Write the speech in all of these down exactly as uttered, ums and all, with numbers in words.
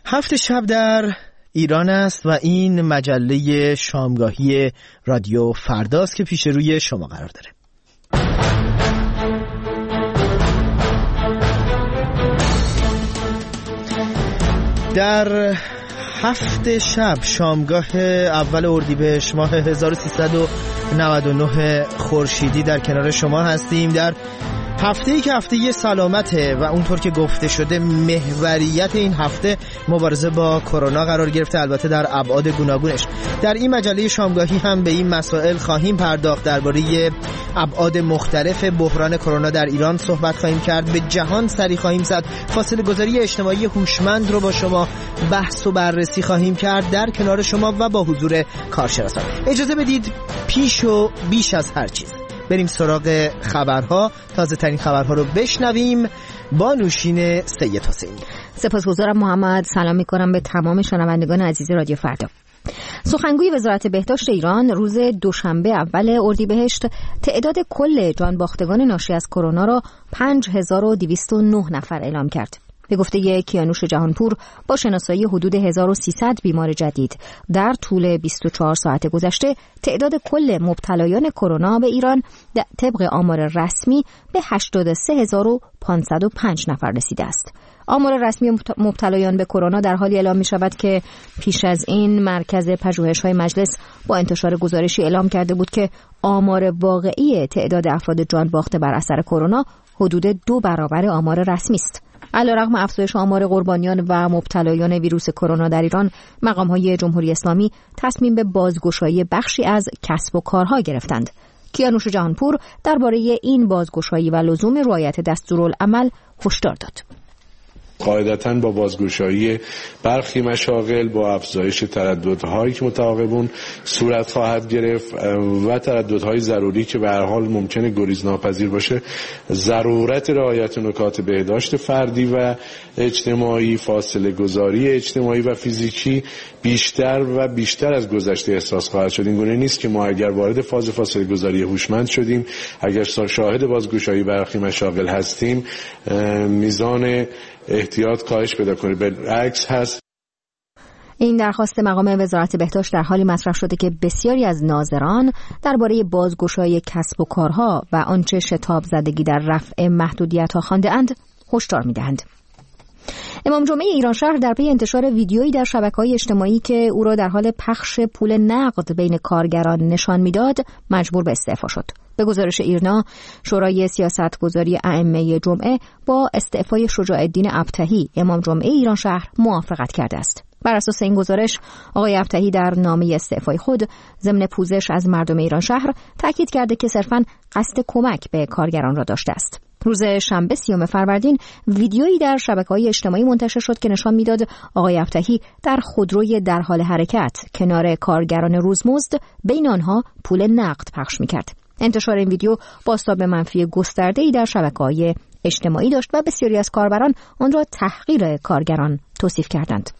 هفت شب در ایران است و این مجله شامگاهی رادیو فرداست که پیش روی شما قرار داره. در هفت شب شامگاه اول اردیبهشت ماه هزار و سیصد و نود و نه خورشیدی در کنار شما هستیم. در هفته‌ای که هفته سلامته و اونطور که گفته شده محوریت این هفته مبارزه با کرونا قرار گرفته، البته در ابعاد گوناگونش. در این مجله شامگاهی هم به این مسائل خواهیم پرداخت، درباره ابعاد مختلف بحران کرونا در ایران صحبت خواهیم کرد، به جهان سری خواهیم زد، فاصله گذاری اجتماعی هوشمند رو با شما بحث و بررسی خواهیم کرد در کنار شما و با حضور کارشناسان. اجازه بدید پیش و بیش از هر چیز بریم سراغ خبرها، تازه ترین خبرها رو بشنویم با نوشین سید حسینی. سپاسگزارم محمد. سلام میکنم به تمام شنوندگان عزیز رادیو فردا. سخنگوی وزارت بهداشت ایران روز دوشنبه اول اردیبهشت تعداد کل جانباختگان ناشی از کرونا را پنج هزار و دویست و نه نفر اعلام کرد. به گفته کیانوش جهانپور، با شناسایی حدود هزار و سیصد بیمار جدید در طول بیست و چهار ساعت گذشته، تعداد کل مبتلایان کرونا به ایران طبق آمار رسمی به هشتاد و سه هزار و پانصد و پنج نفر رسیده است. آمار رسمی مبتلایان به کرونا در حالی اعلام می شود که پیش از این مرکز پژوهش‌های مجلس با انتشار گزارشی اعلام کرده بود که آمار واقعی تعداد افراد جان باخته بر اثر کرونا حدود دو برابر آمار رسمی است. علیرغم افزایش آمار قربانیان و مبتلایان ویروس کرونا در ایران، مقام‌های جمهوری اسلامی تصمیم به بازگشایی بخشی از کسب و کارها گرفتند. کیانوش جهانپور درباره این بازگشایی و لزوم رعایت دستورالعمل هشدار داد. قاعدتاً با بازگشایی برخی مشاغل با افزایش ترددهایی که متعاقبون صورت خواهد گرفت و ترددهای ضروری که به هر حال ممکنه گریزناپذیر باشه، ضرورت رعایت نکات بهداشت فردی و اجتماعی، فاصله گذاری اجتماعی و فیزیکی بیشتر و بیشتر از گذشته احساس خواهد شد. این گونه نیست که ما اگر وارد فاز فاصله گذاری هوشمند شدیم، اگر شاهد بازگشایی برخی مشاغل هستیم، میزان احتیاط کاهش پیدا کنه. بالعکس هست. این درخواست مقام وزارت بهداشت در حالی مطرح شده که بسیاری از ناظران درباره بازگشایی کسب و کارها و آنچه شتاب زدگی در رفع محدودیت‌ها خوانده‌اند هشدار می‌دهند. امام جمعه ایران شهر در پی انتشار ویدیویی در شبکه‌های اجتماعی که او را در حال پخش پول نقد بین کارگران نشان می‌داد، مجبور به استعفا شد. به گزارش ایرنا، شورای سیاستگذاری ائمه جمعه با استعفای شجاع الدین ابطحی امام جمعه ایران شهر موافقت کرده است. بر اساس این گزارش، آقای ابطحی در نامه استعفای خود ضمن پوزش از مردم ایران شهر تاکید کرده که صرفاً قصد کمک به کارگران را داشته است. روز شنبه سیوم فروردین ویدیویی در شبکه‌های اجتماعی منتشر شد که نشان میداد آقای ابطحی در خودروی در حال حرکت کنار کارگران روزمزد بین آنها پول نقد پخش می‌کرد. انتشار این ویدیو بازتاب منفی گسترده‌ای در شبکه‌های اجتماعی داشت و بسیاری از کاربران آن را تحقیر کارگران توصیف کردند.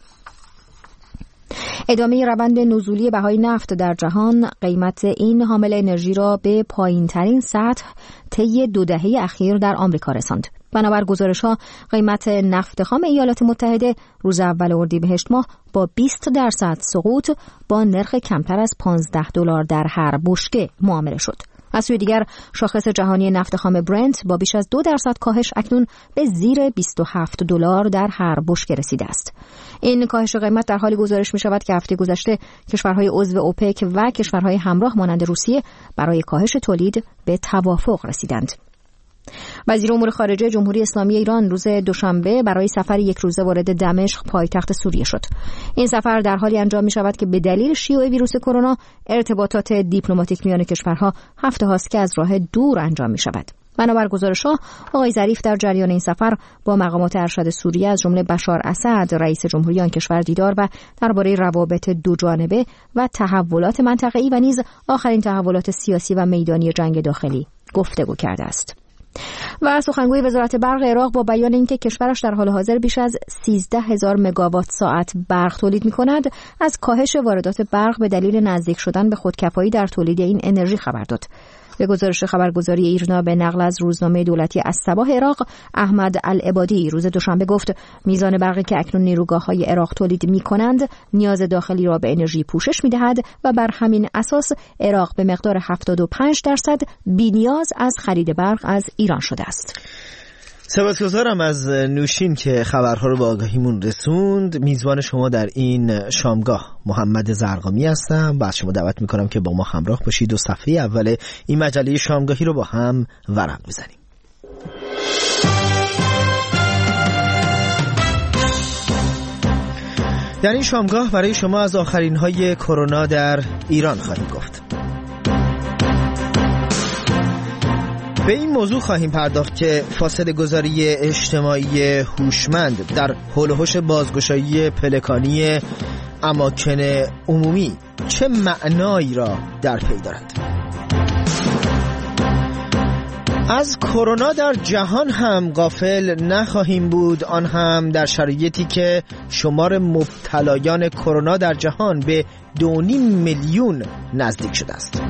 ادامه روند نزولی بهای نفت در جهان قیمت این حامل انرژی را به پایین‌ترین سطح طی دو دهه اخیر در آمریکا رساند. بنابر گزارش‌ها، قیمت نفت خام ایالات متحده روز اول اردیبهشت ماه با بیست درصد سقوط با نرخ کمتر از پانزده دلار در هر بشکه معامله شد. از سوی دیگر، شاخص جهانی نفت خام برنت با بیش از دو درصد کاهش اکنون به زیر بیست و هفت دلار در هر بشکه رسیده است. این کاهش قیمت در حالی گزارش می شود که هفته گذشته کشورهای عضو اوپک و کشورهای همراه مانند روسیه برای کاهش تولید به توافق رسیدند. وزیر امور خارجه جمهوری اسلامی ایران روز دوشنبه برای سفر یک روزه وارد دمشق پایتخت سوریه شد. این سفر در حالی انجام می شود که به دلیل شیوع ویروس کرونا ارتباطات دیپلماتیک میان کشورها هفته هاست که از راه دور انجام می شود. بنابر گزارش‌ها، آقای ظریف در جریان این سفر با مقامات ارشد سوریه از جمله بشار اسد رئیس جمهوری آن کشور دیدار و درباره روابط دو جانبه و تحولات منطقه‌ای و نیز آخرین تحولات سیاسی و میدانی جنگ داخلی گفتگو کرده است. و سخنگوی وزارت برق عراق با بیان اینکه کشورش در حال حاضر بیش از سیزده هزار مگاوات ساعت برق تولید می‌کند، از کاهش واردات برق به دلیل نزدیک شدن به خودکفایی در تولید این انرژی خبر داد. به گزارش خبرگزاری ایرنا به نقل از روزنامه دولتی الصباح عراق، احمد العبادی روز دوشنبه گفت میزان برقی که اکنون نیروگاه‌های عراق تولید می‌کنند نیاز داخلی را به انرژی پوشش می‌دهد و بر همین اساس عراق به مقدار هفتاد و پنج درصد بی‌نیاز از خرید برق از ایران شده است. سپاسگزارم از نوشین که خبرها رو به آگاهیمون رسوند. میزبان شما در این شامگاه محمد زرقامی هستم و از شما دعوت میکنم که با ما همراه باشید و صفحه اول این مجله شامگاهی رو با هم ورق بزنیم. در این شامگاه برای شما از آخرین های کرونا در ایران خواهیم گفت. به این موضوع خواهیم پرداخت که فاصله گذاری اجتماعی هوشمند در حول و حوش بازگشایی پلکانی اماکن عمومی چه معنایی را در پی دارد. از کرونا در جهان هم غافل نخواهیم بود، آن هم در شرایطی که شمار مبتلایان کرونا در جهان به دو و نیم میلیون نزدیک شده است.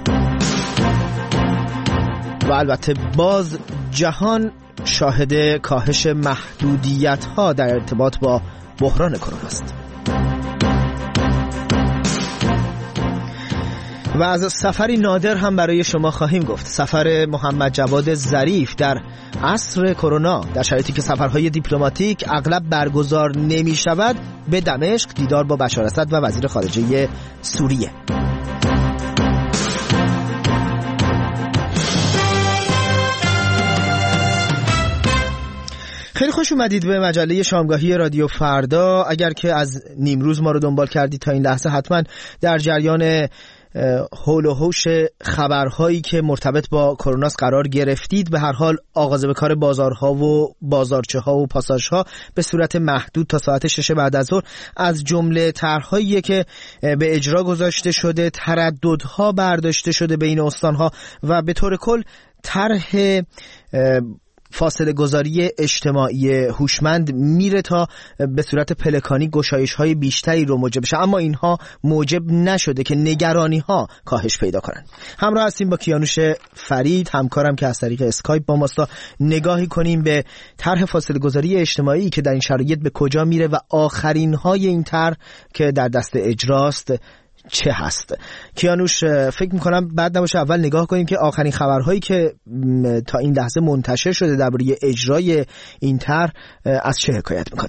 و البته باز جهان شاهد کاهش محدودیت‌ها در ارتباط با بحران کرونا است. و از سفری نادر هم برای شما خواهیم گفت. سفر محمد جواد ظریف در عصر کرونا، در شرایطی که سفرهای دیپلماتیک اغلب برگزار نمی شود، به دمشق دیدار با بشار اسد و وزیر خارجه سوریه. خیلی خوش اومدید به مجله شامگاهی رادیو فردا. اگر که از نیمروز ما رو دنبال کردید تا این لحظه، حتما در جریان حول و حوش خبرهایی که مرتبط با کرونا قرار گرفتید. به هر حال آغاز به کار بازارها و بازارچه ها و پاساژها به صورت محدود تا ساعت شش بعد از ظهر از جمله طرحهایی که به اجرا گذاشته شده، ترددها برداشته شده بین استانها و به طور کل طرح فاصله گذاری اجتماعی هوشمند میره تا به صورت پلکانی گشایش‌های بیشتری رو موجب بشه، اما اینها موجب نشده که نگرانی‌ها کاهش پیدا کنند. همراه هستیم با کیانوش فرید، همکارم که از طریق اسکایپ با ماست، نگاهی کنیم به طرح فاصله گذاری اجتماعی که در این شرایط به کجا میره و آخرین‌های این طرح که در دست اجراست چه هست. کیانوش، فکر میکنم بعد نباشه اول نگاه کنیم که آخرین خبرهایی که تا این لحظه منتشر شده درباره اجرای این طرح از چه حکایت میکنه.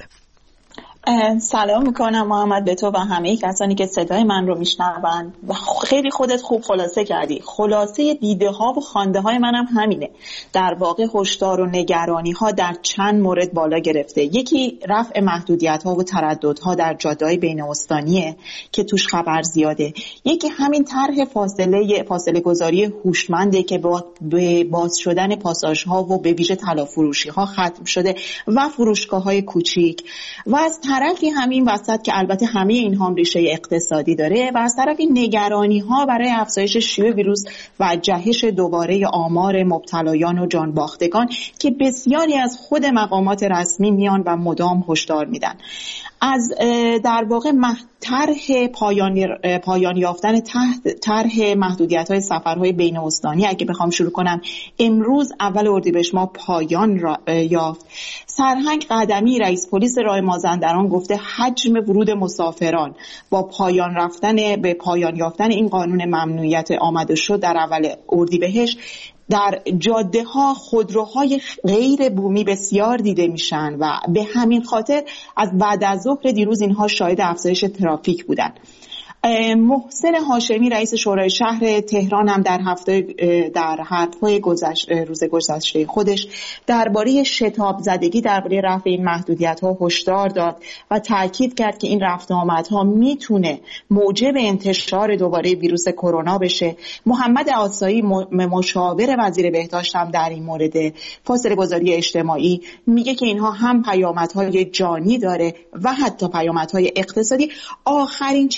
سلام میکنم محمد به تو و همه کسانی که صدای من رو میشنون و خیلی خودت خوب خلاصه کردی. خلاصه دیده ها و خوانده های منم همینه. در واقع هشدار و نگرانی ها در چند مورد بالا گرفته. یکی رفع محدودیت ها و تردد ها در جاده‌های بین استانیه که توش خبر زیاده. یکی همین طرح فاصله فاصله گذاری هوشمنده که با به باز شدن پاساژ ها و به ویژه طلا فروشی ها ختم شده و فروشگاه های کوچیک، و از طرفی همین وسط که البته همه اینها هم ریشه اقتصادی داره و از طرفی نگرانی ها برای افزایش شیوع ویروس و جهش دوباره آمار مبتلایان و جانباختگان که بسیاری از خود مقامات رسمی میان و مدام هشدار میدن. از در واقع طرح پایان پایان یافتن طرح محدودیت‌های سفرهای بین استانی اگه بخوام شروع کنم، امروز اول اردیبهشت ماه پایان را یافت. سرهنگ قدمی رئیس پلیس راه مازندران گفته حجم ورود مسافران با پایان رفتن به پایان یافتن این قانون ممنوعیت آمد و شد در اول اردیبهشت در جاده ها خودروهای غیر بومی بسیار دیده میشن و به همین خاطر از بعد از ظهر دیروز اینها شاهد افزایش ترافیک بودن. محسن هاشمی رئیس شورای شهر تهران هم در هفته در حرف‌های گذشت روز گذشته خودش درباره شتاب زدگی درباره رفع این محدودیت‌ها هشدار داد و تاکید کرد که این رفت آمدها میتونه موجب انتشار دوباره ویروس کرونا بشه. محمد آسایی مشاور وزیر بهداشت هم در این مورد فاصله گذاری اجتماعی میگه که اینها هم پیامدهای جانی داره و حتی پیامدهای اقتصادی. آخرین چیزی که من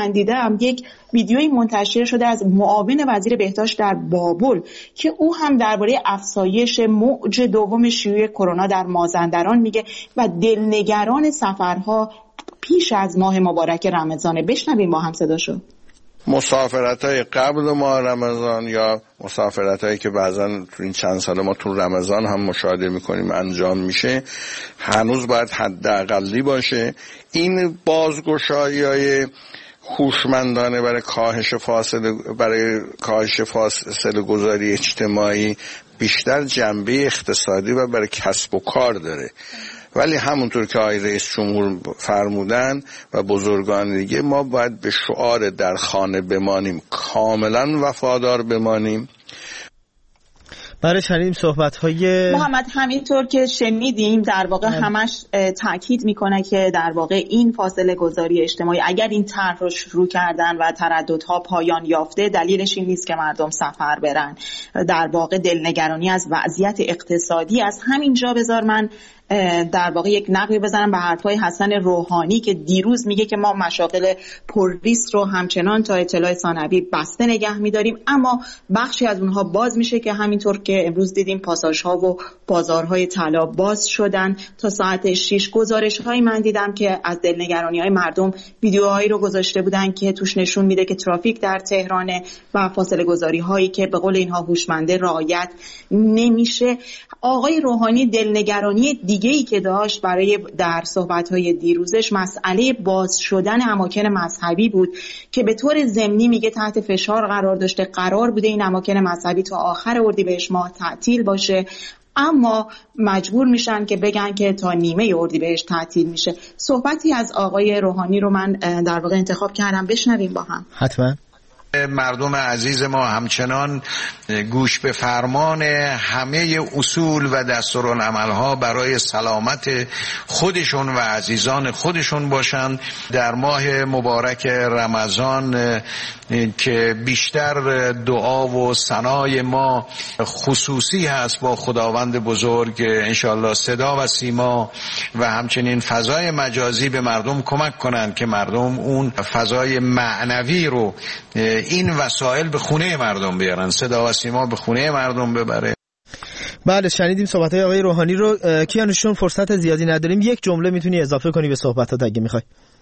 من دیدم یک ویدیویی منتشر شده از معاون وزیر بهداشت در بابل که او هم درباره افزایش موج دوم شیوع کرونا در مازندران میگه و دلنگران سفرها پیش از ماه مبارک رمضانه. بشنویم با هم صداشو. مسافرت‌های قبل ماه رمضان یا مسافرت‌هایی که بعضا تو این چند سال ما تو رمضان هم مشاهده می‌کنیم انجام میشه، هنوز باید حداقلی باشه. این بازگشایی‌های هوشمندانه برای کاهش فاصله برای کاهش فاصله گذاری اجتماعی بیشتر جنبه اقتصادی و برای کسب و کار داره، ولی همونطور که آقای رئیس جمهور فرمودن و بزرگان دیگه، ما باید به شعار در خانه بمانیم کاملا وفادار بمانیم. برای شنیدیم صحبت‌های محمد، همینطور که شنیدیم در واقع همش تاکید میکنه که در واقع این فاصله گذاری اجتماعی اگر این طرح رو شروع کردن و ترددها پایان یافته، دلیلش این نیست که مردم سفر برن. در واقع دلنگرانی از وضعیت اقتصادی. از همینجا بذار من در واقع یک نقبی بزنم به حرفای حسن روحانی که دیروز میگه که ما مشاغل پرریسک رو همچنان تا اطلاع ثانوی بسته نگه میداریم، اما بخشی از اونها باز میشه که همینطور که امروز دیدیم پاساژها و بازارهای طلا باز شدن تا ساعت شش. گزارش‌هایی من دیدم که از دلنگرانی‌های مردم ویدیوهایی رو گذاشته بودن که توش نشون میده که ترافیک در تهران و فاصله گذاری‌هایی که به قول اینها هوشمنده رعایت نمیشه. آقای روحانی دلنگرانی دیگه‌ای که داشت برای در صحبت‌های دیروزش مسئله باز شدن اماکن مذهبی بود که به طور ضمنی میگه تحت فشار قرار داشته. قرار بوده این اماکن مذهبی تا آخر اردیبهشت ماه تعطیل باشه، اما مجبور میشن که بگن که تا نیمه اردیبهشت تعطیل میشه. صحبتی از آقای روحانی رو من در واقع انتخاب کردم، بشنویم با هم. حتما. مردم عزیز ما همچنان گوش به فرمان همه اصول و دستورالعمل‌ها برای سلامت خودشون و عزیزان خودشون باشند. در ماه مبارک رمضان که بیشتر دعا و ثنای ما خصوصی هست با خداوند بزرگ، انشالله صدا و سیما و همچنین فضای مجازی به مردم کمک کنند که مردم اون فضای معنوی رو، این وسایل به خونه مردم بیارن، صدا و سیما به خونه مردم ببره. بله، شنیدیم صحبت‌های آقای روحانی رو. کیانوشون فرصت زیادی نداریم، یک جمله میتونی اضافه کنی به صحبتات اگه میخوای.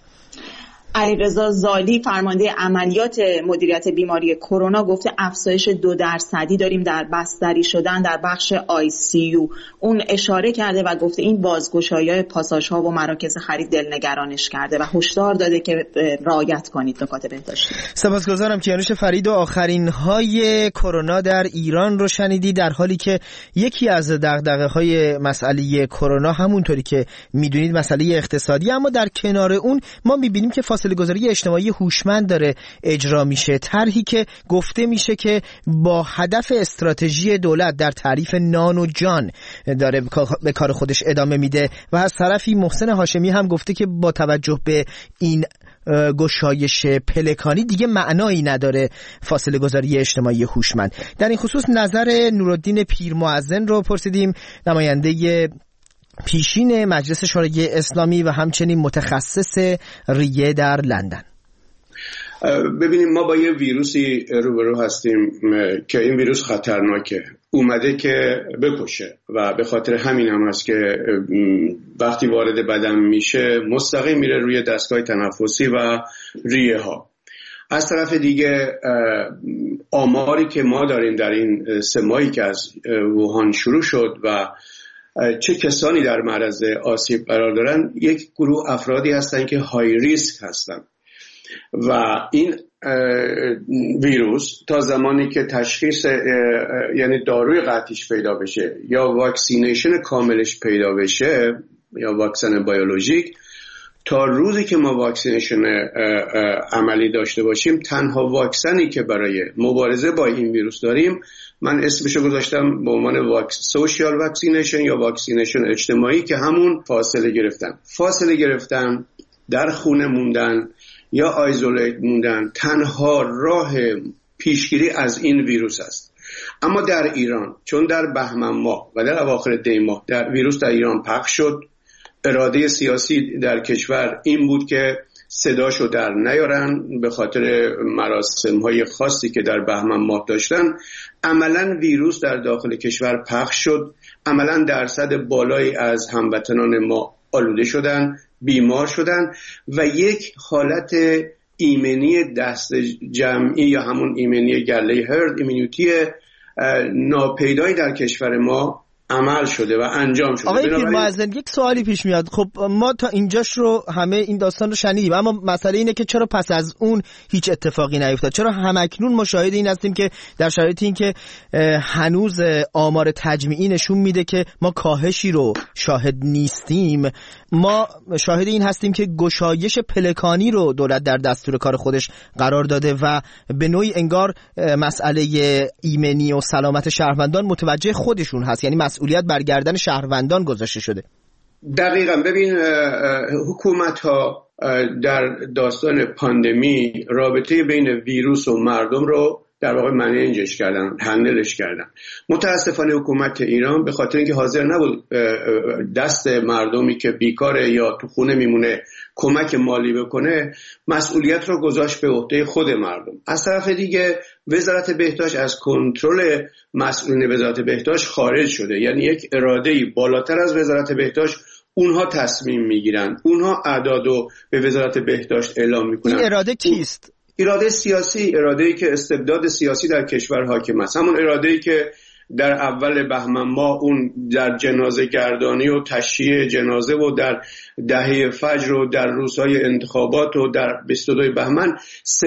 علیرضا زالی فرمانده عملیات مدیریت بیماری کرونا گفته افزایش دو درصدی داریم در بستری شدن در بخش آی سی یو. اون اشاره کرده و گفته این بازگشایی‌های پاساژها و مراکز خرید دلنگرانش کرده و هشدار داده که رعایت کنید نکات بهداشتی. سپاسگزارم. کیانوش فرید و آخرین های کرونا در ایران رو شنیدی، در حالی که یکی از دغدغه‌های مسئله کرونا همونطوری که میدونید مسئله اقتصادی، اما در کنار اون ما میبینیم که فاصله گذاری اجتماعی هوشمند داره اجرا میشه. طرحی که گفته میشه که با هدف استراتژی دولت در تعریف نان و جان داره به کار خودش ادامه میده و از طرفی محسن هاشمی هم گفته که با توجه به این گشایش پلکانی دیگه معنایی نداره فاصله گذاری اجتماعی هوشمند. در این خصوص نظر نورالدین پیرمؤذن رو پرسیدیم، نماینده پیشین مجلس شورای اسلامی و همچنین متخصص ریه در لندن. ببینیم ما با یه ویروسی روبرو هستیم که این ویروس خطرناکه، اومده که بکشه و به خاطر همین هم هست که وقتی وارد بدن میشه مستقیم میره روی دستگاه تنفسی و ریه ها. از طرف دیگه آماری که ما داریم در این سه ماهی که از ووهان شروع شد و چه کسانی در معرض آسیب قرار دارن، یک گروه افرادی هستن که های ریسک هستن و این ویروس تا زمانی که تشخیص یعنی داروی قطعیش پیدا بشه یا واکسینیشن کاملش پیدا بشه یا واکسن بیولوژیک، تا روزی که ما واکسینیشن عملی داشته باشیم تنها واکسنی که برای مبارزه با این ویروس داریم من اسمشو گذاشتم به عنوان واکس سوشیال واکسینیشن یا واکسینیشن اجتماعی، که همون فاصله گرفتن. فاصله گرفتن، در خونه موندن یا آیزولیت موندن تنها راه پیشگیری از این ویروس است. اما در ایران چون در بهمن ماه و در اواخر دی ماه در ویروس در ایران پخش شد، اراده سیاسی در کشور این بود که صداشو در نیارن به خاطر مراسم های خاصی که در بهمن ماه داشتن. عملا ویروس در داخل کشور پخش شد، عملا درصد بالایی از هموطنان ما آلوده شدن، بیمار شدن و یک حالت ایمنی دست جمعی یا همون ایمنی گله هرد ایمنیتی ناپیدایی در کشور ما عمل شده و انجام شده. آقای پیرمعظم یک سوالی پیش میاد. خب ما تا اینجاش رو همه این داستان رو شنیدیم، اما مسئله اینه که چرا پس از اون هیچ اتفاقی نیفتاد؟ چرا همکنون مشاهده این هستیم که در شرایط این که هنوز آمار تجمیعی نشون میده که ما کاهشی رو شاهد نیستیم، ما شاهد این هستیم که گشایش پلکانی رو دولت در دستور کار خودش قرار داده و به نوعی انگار مسئله ایمنی و سلامت شهروندان متوجه خودشون هست، یعنی مسئولیت بر گردن شهروندان گذاشته شده. دقیقاً. ببین حکومت ها در داستان پاندمی رابطه بین ویروس و مردم رو در واقع منیجش کردن، هندلش کردن. متاسفانه حکومت ایران به خاطر اینکه حاضر نبود دست مردمی که بیکاره یا تو خونه میمونه کمک مالی بکنه، مسئولیت رو گذاشت به عهده خود مردم. از طرف دیگه وزارت بهداشت از کنترل مسئولین وزارت بهداشت خارج شده، یعنی یک اراده‌ای بالاتر از وزارت بهداشت اونها تصمیم میگیرن، اونها اعدادو به وزارت بهداشت اعلام میکنن. این اراده کیست؟ اراده سیاسی، اراده‌ای که استبداد سیاسی در کشور حاکم است، همون اراده‌ای که در اول بهمن ماه اون در جنازه گردانی و تشییع جنازه و در دهه فجر و در روزهای انتخابات و در بیست و دو بهمن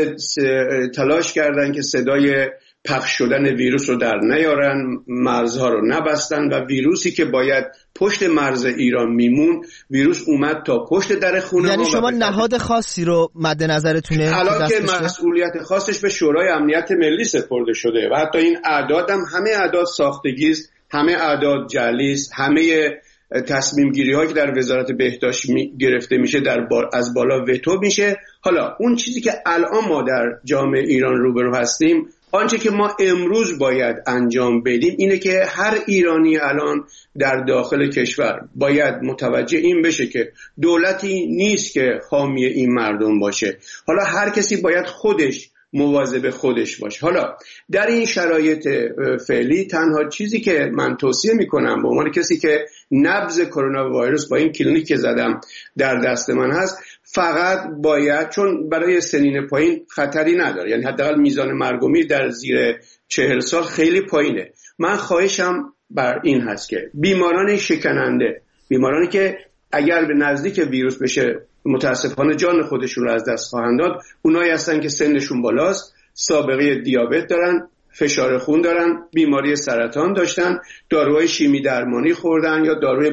تلاش کردن که صدای پخش شدن ویروس رو در نیارن، مرزها رو نبستن و ویروسی که باید پشت مرز ایران میمون، ویروس اومد تا پشت در خونه. یعنی شما نهاد خاصی رو مد نظرتونه؟ حالا که مسئولیت خاصش به شورای امنیت ملی سپرده شده و حتی این اعداد هم همه اعداد ساختگیست، همه اعداد جعلیست، همه تصمیم گیری هایی که در وزارت بهداشت می گرفته میشه در بار از بالا وتو میشه. حالا اون چیزی که الان ما در جامعه ایران روبرو هستیم، آنچه که ما امروز باید انجام بدیم اینه که هر ایرانی الان در داخل کشور باید متوجه این بشه که دولتی نیست که حامی این مردم باشه. حالا هر کسی باید خودش مواظب خودش باشه. حالا در این شرایط فعلی تنها چیزی که من توصیه میکنم به عنوان کسی که نبض کرونا ویروس با این کلینیک که زدم در دست من هست، فقط باید، چون برای سنین پایین خطری نداره، یعنی حداقل میزان مرگ و میر در زیر چهل سال خیلی پایینه، من خواهشم بر این هست که بیماران شکننده، بیمارانی که اگر به نزدیک ویروس بشه متاسفانه جان خودشون رو از دست خواهند داد، اونایی هستن که سنشون بالاست، سابقه دیابت دارن، فشار خون دارن، بیماری سرطان داشتن، داروهای شیمی درمانی خوردن یا داروی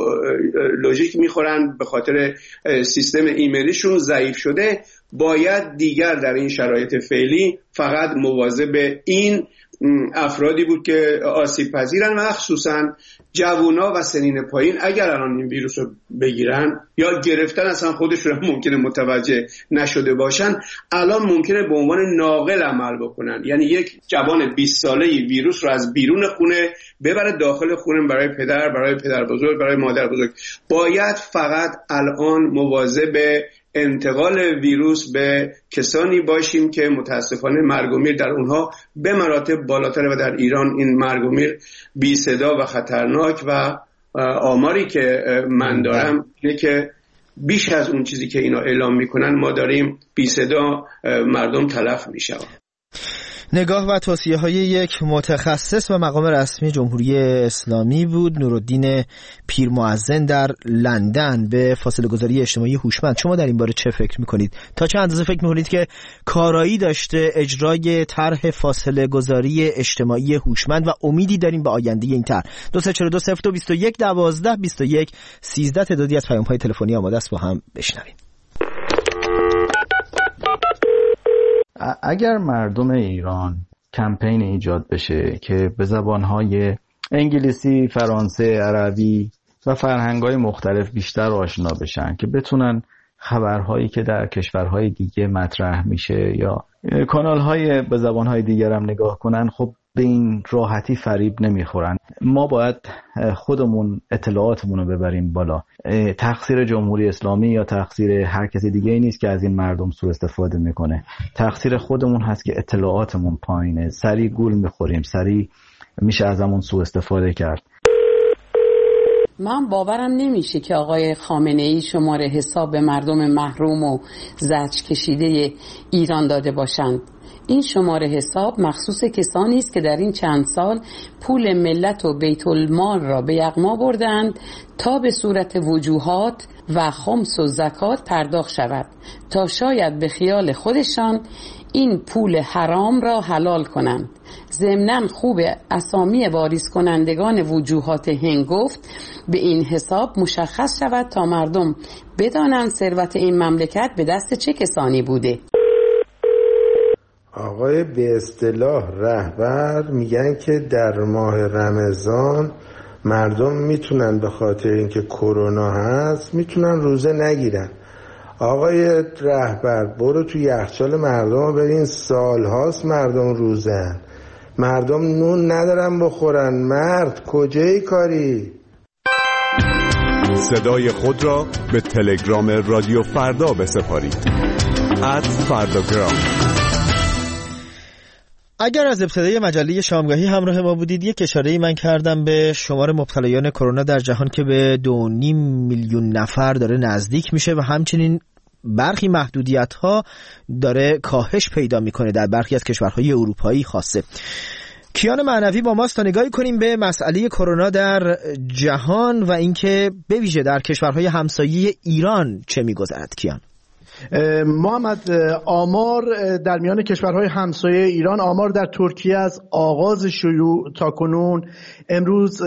بیولوژیک میخورن به خاطر سیستم ایمنیشون ضعیف شده. باید دیگر در این شرایط فعلی فقط مواظب این افرادی بود که آسیب پذیرن و خصوصا جوونا و سنین پایین اگر الان این ویروس رو بگیرن یا گرفتن اصلا خودشون ممکنه متوجه نشده باشن، الان ممکنه به عنوان ناقل عمل بکنن، یعنی یک جوان بیست ساله‌ای ویروس رو از بیرون خونه ببره داخل خونه برای پدر، برای پدر بزرگ، برای مادر بزرگ. باید فقط الان مواظب انتقال ویروس به کسانی باشیم که متاسفانه مرگ و میر در اونها به مراتب بالاتره و در ایران این مرگ و میر بی صدا و خطرناک و آماری که من دارم اینه که بیش از اون چیزی که اینا اعلام میکنن ما داریم بی صدا مردم تلف میشن. نگاه و توصیه های یک متخصص و مقام رسمی جمهوری اسلامی بود، نورالدین پیرمعظم در لندن، به فاصله گذاری اجتماعی هوشمند. شما در این باره چه فکر میکنید؟ تا چه اندازه فکر میکنید که کارایی داشته اجرای طرح فاصله گذاری اجتماعی هوشمند و امیدی داریم به آینده این طرح؟ دو سه چهار دو صفر دو بیست و یک دوازده بیست و یک سیزده تعدادی از پیام های تلفنی آماده است، با هم بشنویم. اگر مردم ایران کمپین ایجاد بشه که به زبانهای انگلیسی، فرانسه، عربی و فرهنگ‌های مختلف بیشتر آشنا بشن که بتونن خبرهایی که در کشورهای دیگه مطرح میشه یا کانال‌های به زبانهای دیگر هم نگاه کنن، خب به این راحتی فریب نمیخورن. ما باید خودمون اطلاعاتمون رو ببریم بالا. تقصیر جمهوری اسلامی یا تقصیر هر کسی دیگه ای نیست که از این مردم سوء استفاده میکنه. تقصیر خودمون هست که اطلاعاتمون پایینه، سریع گول میخوریم، سریع میشه ازمون سوء استفاده کرد. من باورم نمیشه که آقای خامنه‌ای شماره حساب به مردم محروم و زجر کشیده ایران داده باشند. این شماره حساب مخصوص کسانی است که در این چند سال پول ملت و بیت المال را به یغما بردند تا به صورت وجوهات و خمس و زکات پرداخت شود تا شاید به خیال خودشان این پول حرام را حلال کنند. ضمناً خوب اسامی واریز کنندگان وجوهات هنگفت به این حساب مشخص شود تا مردم بدانند ثروت این مملکت به دست چه کسانی بوده. آقای به اصطلاح رهبر میگن که در ماه رمضان مردم میتونن به خاطر اینکه کرونا هست میتونن روزه نگیرن. آقای رهبر برو تو یخچال مردم برین، سال هاست مردم روزه هن. مردم نون ندارن بخورن. مرد کجایی کاری؟ صدای خود را به تلگرام رادیو فردا بسپارید. ات فرداگرام. اگر از ابتدای مجله شامگاهی همراه ما بودید، یک اشاره‌ای من کردم به شمار مبتلایان کرونا در جهان که به دو نیم میلیون نفر داره نزدیک میشه و همچنین برخی محدودیت‌ها داره کاهش پیدا میکنه در برخی از کشورهای اروپایی خاصه. کیان معنوی با ماست تا نگاهی کنیم به مسئله کرونا در جهان و اینکه به ویژه در کشورهای همسایه ایران چه میگذرد. کیان. محمد، آمار در میان کشورهای همسایه ایران، آمار در ترکیه از آغاز شیوع تا کنون امروز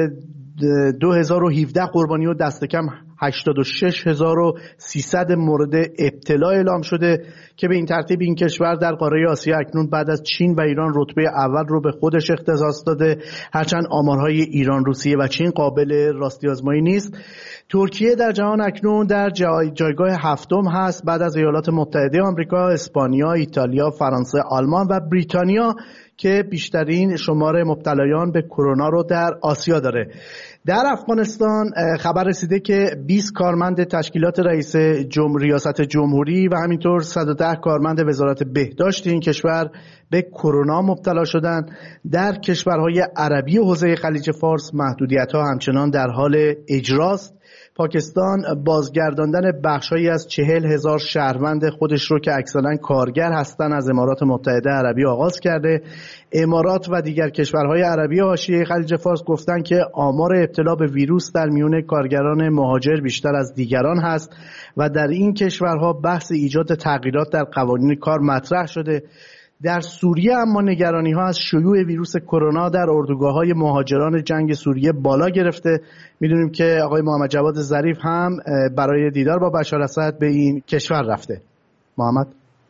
دو هزار و هفده قربانی و دست کم هشتاد و شش هزار و سیصد مورد ابتلا اعلام شده که به این ترتیب این کشور در قاره آسیا اکنون بعد از چین و ایران رتبه اول رو به خودش اختصاص داده، هرچند آمارهای ایران، روسیه و چین قابل راستی آزمایی نیست. ترکیه در جهان اکنون در جای جایگاه هفتم هست بعد از ایالات متحده آمریکا، اسپانیا، ایتالیا، فرانسه، آلمان و بریتانیا که بیشترین شمار مبتلایان به کرونا رو در آسیا داره. در افغانستان خبر رسیده که بیست کارمند تشکیلات رئیس جمهور ریاست جمهوری و همینطور صد و ده کارمند وزارت بهداشت این کشور به کرونا مبتلا شدند. در کشورهای عربی و حوزه خلیج فارس محدودیت‌ها همچنان در حال اجراست. پاکستان بازگرداندن بخش‌هایی از چهل هزار شهروند خودش رو که اکثرا کارگر هستند از امارات متحده عربی آغاز کرده. امارات و دیگر کشورهای عربی حاشیه خلیج فارس گفتن که آمار ابتلا به ویروس در میون کارگران مهاجر بیشتر از دیگران هست و در این کشورها بحث ایجاد تغییرات در قوانین کار مطرح شده. در سوریه اما نگرانی ها از شیوع ویروس کرونا در اردوگاه‌های مهاجران جنگ سوریه بالا گرفته. میدونیم که آقای محمد جواد ظریف هم برای دیدار با بشار اسد به این کشور رفته. محمد،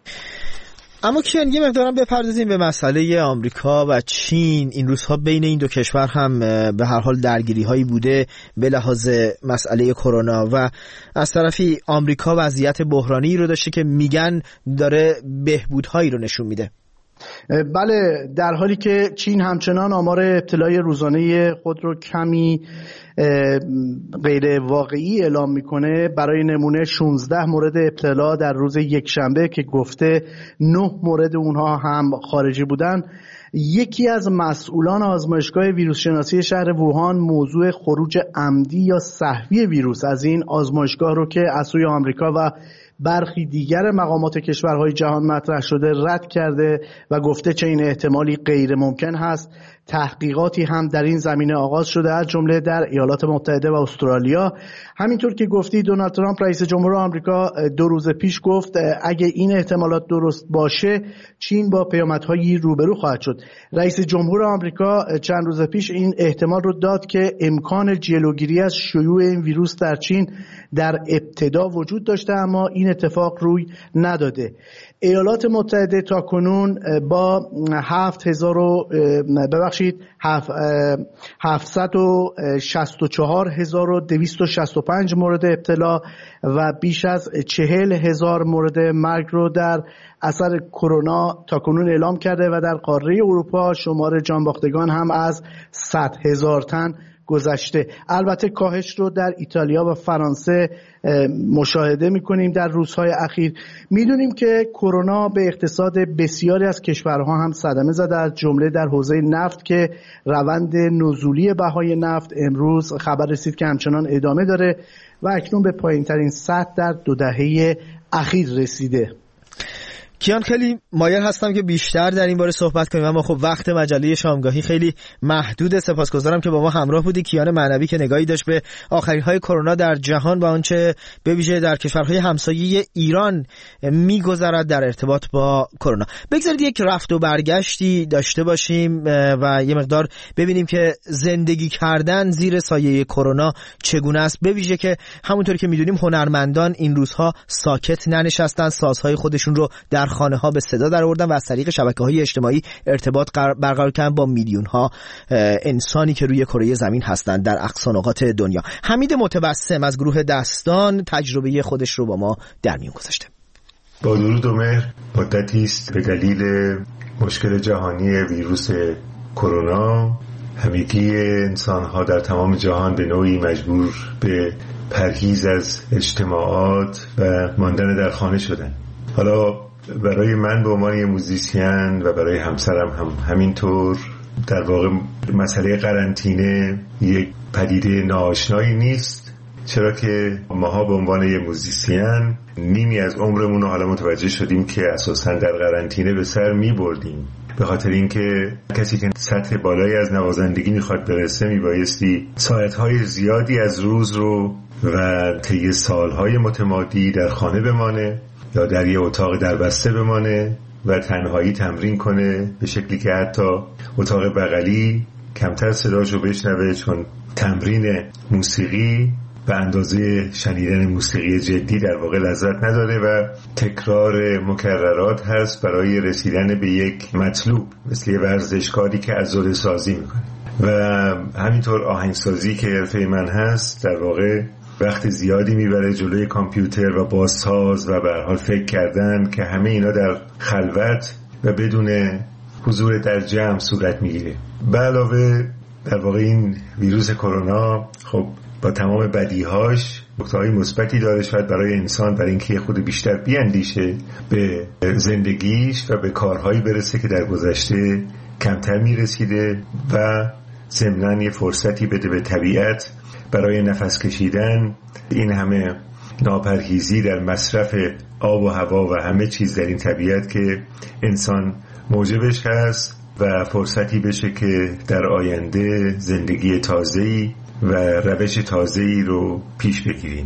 اما کیان یه مقدارم بپردازیم به مسئله آمریکا و چین. این روزها بین این دو کشور هم به هر حال درگیری هایی بوده به لحاظ مسئله کرونا و از طرفی آمریکا وضعیت بحرانی رو داشته که میگن داره بهبودهایی رو نشون میده. بله، در حالی که چین همچنان آمار ابتلای روزانه خود رو کمی غیر واقعی اعلام میکنه. برای نمونه شانزده مورد ابتلا در روز یکشنبه که گفته نه مورد اونها هم خارجی بودن. یکی از مسئولان آزمایشگاه ویروس شناسی شهر ووهان موضوع خروج عمدی یا سهوی ویروس از این آزمایشگاه رو که از سوی آمریکا و برخی دیگر مقامات کشورهای جهان مطرح شده رد کرده و گفته چنین احتمالی غیر ممکن هست. تحقیقاتی هم در این زمینه آغاز شده از جمله در ایالات متحده و استرالیا. همینطور که گفتی دونالد ترامپ رئیس جمهور آمریکا دو روز پیش گفت اگه این احتمالات درست باشه چین با پیامدهایی روبرو خواهد شد. رئیس جمهور آمریکا چند روز پیش این احتمال رو داد که امکان جلوگیری از شیوع این ویروس در چین در ابتدا وجود داشته اما این اتفاق روی نداده. ایالات متحده تا کنون با هفت هزار و ببخشید ببخشید هفتصد و شصت و چهار هزار و دویست و شصت و پنج مورد ابتلا و بیش از چهل هزار مورد مرگ رو در اثر کرونا تاکنون اعلام کرده و در قاره اروپا شمار جانباختگان هم از صد هزار تن گذشته. البته کاهش رو در ایتالیا و فرانسه مشاهده می‌کنیم در روزهای اخیر. می‌دونیم که کرونا به اقتصاد بسیاری از کشورها هم صدمه زده، از جمله در حوزه نفت که روند نزولی بهای نفت امروز خبر رسید که همچنان ادامه داره و اکنون به پایین‌ترین سطح در دو دهه اخیر رسیده. کیان، خیلی مایل هستم که بیشتر در این باره صحبت کنیم، اما خب وقت مجله شامگاهی خیلی محدوده. سپاسگزارم که با ما همراه بودی. کیان معنوی که نگاهی داشت به آخرین‌های کرونا در جهان و آنچه به ویژه در کشورهای همسایه ایران می‌گذرد در ارتباط با کرونا. بگذارید یک رفت و برگشتی داشته باشیم و یه مقدار ببینیم که زندگی کردن زیر سایه کرونا چگونه است، به ویژه که همونطور که می‌دونیم هنرمندان این روزها ساکت ننشستن، سازهای خودشون رو در خانه ها به صدا در آوردن و از طریق شبکه‌های اجتماعی ارتباط برقرار کردن با میلیون ها انسانی که روی کره زمین هستند در اقصا نقاط دنیا. حمید متبسم از گروه دستان تجربه خودش رو با ما در میون گذاشته. با درود و مهر، مدتی است به دلیل مشکل جهانی ویروس کرونا همگی انسان‌ها در تمام جهان به نوعی مجبور به پرهیز از اجتماعات و ماندن در خانه شدند. حالا برای من به عنوان یه موزیسین و برای همسرم هم همینطور در واقع مسئله قرنطینه یک پدیده ناآشنایی نیست، چرا که ماها به عنوان یه موزیسین نیمی از عمرمون رو حالا متوجه شدیم که اساساً در قرنطینه به سر می‌بردیم، به خاطر اینکه کسی که سطح بالایی از نوازندگی میخواد برسه میبایستی ساعتهای زیادی از روز رو و طی سالهای متمادی در خانه بمانه یا در یه اتاق دربسته بمانه و تنهایی تمرین کنه، به شکلی که حتی اتاق بغلی کمتر صداشو بشنوه، چون تمرین موسیقی به اندازه شنیدن موسیقی جدی در واقع لذت نداره و تکرار مکررات هست برای رسیدن به یک مطلوب، مثل یه ورزشکاری که عضله سازی میکنه. و همینطور آهنگسازی که حرفه من هست در واقع وقت زیادی میبره جلوی کامپیوتر و بازساز و به هر حال فکر کردن که همه اینا در خلوت و بدون حضور در جمع صورت میگیره. به علاوه در واقع این ویروس کرونا خب با تمام بدیهاش نکته‌های مثبتی داره، شاید برای انسان برای اینکه خود بیشتر بیاندیشه به زندگیش و به کارهایی برسه که در گذشته کمتر میرسیده و ضمناً یه فرصتی بده به طبیعت برای نفس کشیدن. این همه ناپرهیزی در مصرف آب و هوا و همه چیز در این طبیعت که انسان موجبش هست و فرصتی بشه که در آینده زندگی تازه‌ای و روش تازه‌ای رو پیش بگیریم.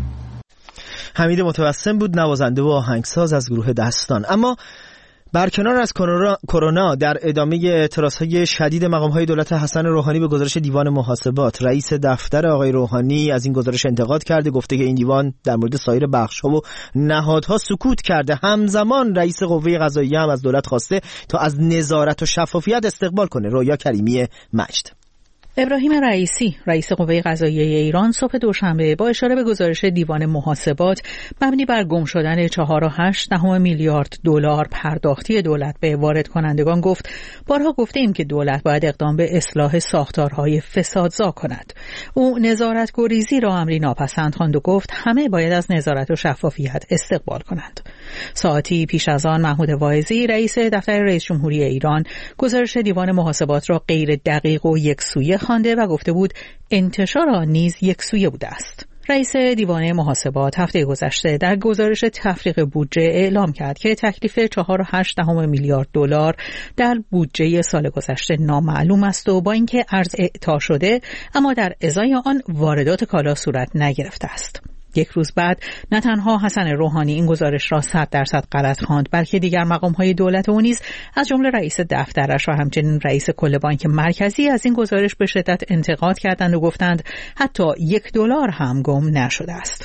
حمید متبسم بود، نوازنده و آهنگساز از گروه دستان. اما برکنار از کرونا در ادامه اعتراضهای شدید مقام‌های دولت حسن روحانی به گزارش دیوان محاسبات، رئیس دفتر آقای روحانی از این گزارش انتقاد کرده، گفته که این دیوان در مورد سایر بخش‌ها و نهادها سکوت کرده. همزمان رئیس قوه قضاییه هم از دولت خواسته تا از نظارت و شفافیت استقبال کنه. رویا کریمی مجد. ابراهیم رئیسی رئیس قوه قضاییه ایران صبح دوشنبه با اشاره به گزارش دیوان محاسبات مبنی بر گم شدن چهار و هشت دهم میلیارد دلار پرداختی دولت به وارد کنندگان گفت: بارها گفتیم که دولت باید اقدام به اصلاح ساختارهای فسادزا کند. او نظارت گریزی را امری ناپسند خواند و گفت همه باید از نظارت و شفافیت استقبال کنند. ساعتی پیش از آن محمود واعظی رئیس دفتر رئیس جمهوری ایران گزارش دیوان محاسبات را غیر دقیق و یکسویه خوانده و گفته بود انتشار آن نیز یکسویه بوده است. رئیس دیوان محاسبات هفته گذشته در گزارش تفریق بودجه اعلام کرد که تکلیف چهار و هشت دهم میلیارد دلار در بودجه سال گذشته نامعلوم است و با اینکه ارز اعطا شده اما در ازای آن واردات کالا صورت نگرفته است. یک روز بعد نه تنها حسن روحانی این گزارش را صد درصد غلط خواند، بلکه دیگر مقام‌های دولت او نیز از جمله رئیس دفترش و همچنین رئیس کل بانک مرکزی از این گزارش به شدت انتقاد کردند و گفتند حتی یک دلار هم گم نشده است.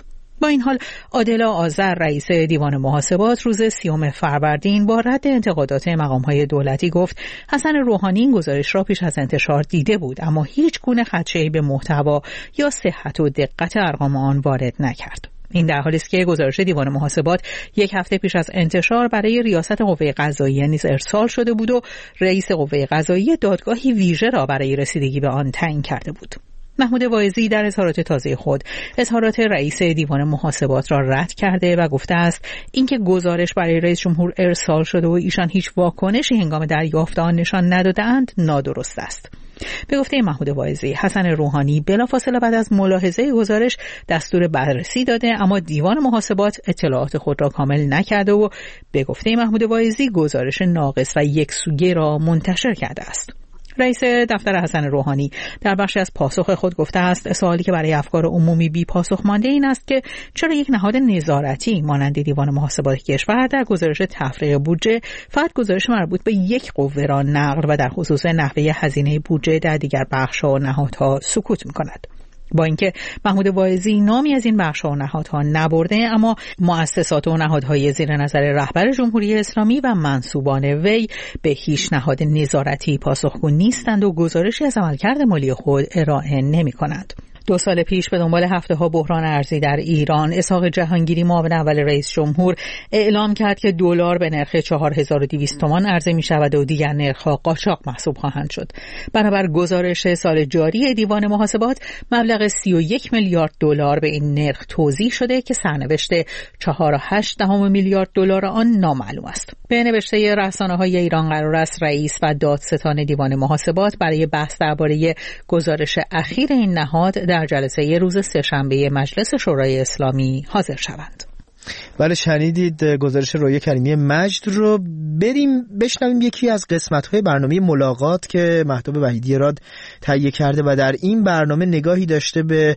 با این حال عادل آذر رئیس دیوان محاسبات روز سیوم فروردین با رد انتقادات مقام‌های دولتی گفت حسن روحانی این گزارش را پیش از انتشار دیده بود اما هیچ گونه خدشه‌ای به محتوا یا صحت و دقت ارقام آن وارد نکرد. این در حالی است که گزارش دیوان محاسبات یک هفته پیش از انتشار برای ریاست قوه قضاییه نیز ارسال شده بود و رئیس قوه قضاییه دادگاهی ویژه را برای رسیدگی به آن تعیین کرده بود. محمود واعظی در اظهارات تازه خود اظهارات رئیس دیوان محاسبات را رد کرده و گفته است اینکه گزارش برای رئیس جمهور ارسال شده و ایشان هیچ واکنشی هنگام دریافت آن نشان ندادند نادرست است. به گفته محمود واعظی، حسن روحانی بلافاصله بعد از ملاحظه گزارش دستور بررسی داده اما دیوان محاسبات اطلاعات خود را کامل نکرده و به گفته محمود واعظی گزارش ناقص و یکسویه را منتشر کرده است. رئیس دفتر حسن روحانی در بخشی از پاسخ خود گفته است سوالی که برای افکار عمومی بی پاسخ مانده این است که چرا یک نهاد نظارتی مانند دیوان محاسبات کشور در گزارش تفریق بودجه فقط گزارش مربوط به یک قوه را نقل و در خصوص نحوه هزینه بودجه در دیگر بخش‌ها و نهادها سکوت می‌کند. با اینکه محمود واعظی نامی از این بخش‌ها و نهادها نبرده اما مؤسسات و نهادهای زیر نظر رهبر جمهوری اسلامی و منسوبان وی به هیچ نهاد نظارتی پاسخگو نیستند و گزارشی از عملکرد مالی خود ارائه نمی‌کنند. دو سال پیش به دنبال هفته ها بحران ارزی در ایران، اسحاق جهانگیری معاون اول رئیس جمهور اعلام کرد که دلار به نرخ چهار هزار و دویست تومان عرضه می شود و دیگر نرخ‌ها قاچاق محسوب خواهند شد. بنابر گزارش سال جاری دیوان محاسبات، مبلغ سی و یک میلیارد دلار به این نرخ توزیع شده که سرنوشت چهار و هشت دهم میلیارد دلار آن نامعلوم است. به نوشته رسانه‌های ایران قرار است رئیس و دادستان دیوان محاسبات برای بحث درباره گزارش اخیر این نهاد در جلسه روز سه‌شنبه مجلس شورای اسلامی حاضر شوند. بله، شنیدید گزارش رویا کریمی مجد رو. بریم بشنویم یکی از قسمت‌های برنامه ملاقات که مهتاب وحیدی راد تهیه کرده و در این برنامه نگاهی داشته به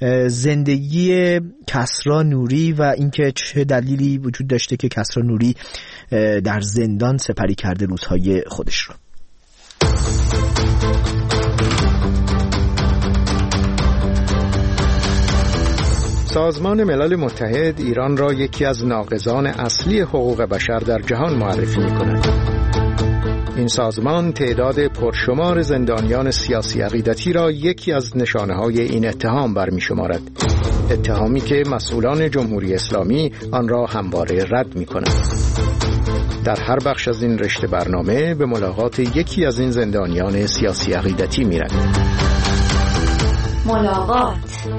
زندگی کسری نوری و اینکه چه دلیلی وجود داشته که کسری نوری در زندان سپری کرده روزهای خودش رو. سازمان ملل متحد ایران را یکی از ناقضان اصلی حقوق بشر در جهان معرفی می‌کند. این سازمان تعداد پرشمار زندانیان سیاسی عقیدتی را یکی از نشانه‌های این اتهام برمی‌شمارد. اتهامی که مسئولان جمهوری اسلامی آن را همواره رد می‌کنند. در هر بخش از این رشته برنامه به ملاقات یکی از این زندانیان سیاسی عقیدتی می‌رویم. ملاقات.